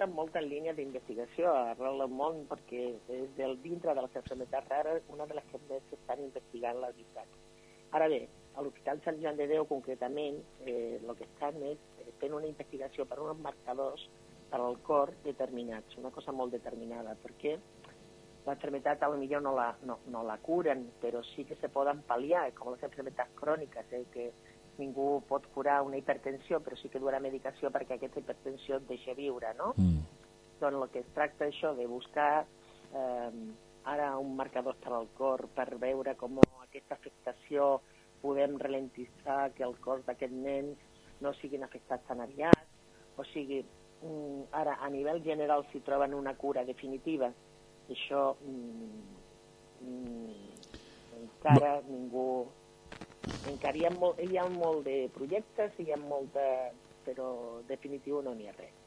estat molt en línia d'investigació arrel del món, perquè és dintre de les enfermedats rares una de les que més s'estan investigant la veritat. Ara bé, a l'Hospital Sant Joan de Déu concretament el que estan és fent una investigació per uns marcadors per al cor determinats, una cosa molt determinada, perquè l'enfermedad a lo millor no la curen, però sí que se poden pal·liar, com les enfermedats cròniques, que ningú pot curar una hipertensió, però sí que durà medicació perquè aquesta hipertensió et deixa viure, no? Doncs el que es tracta això de buscar ara un marcador per al cor per veure com aquesta afectació podem ralentitzar que el cor d'aquests nens no siguin afectats tan aviat, o sigui, ara a nivell general si troben una cura definitiva, això encara ningú... Encara hi ha molt de projectes, però definitiu no n'hi ha res.